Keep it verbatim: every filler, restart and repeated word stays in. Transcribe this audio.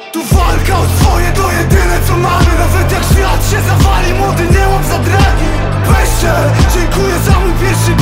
Tu walka o swoje to jedyne co mamy. Nawet jak świat się zawali, młody nie łap za dragi. Weźcie, dziękuję za mój pierwszy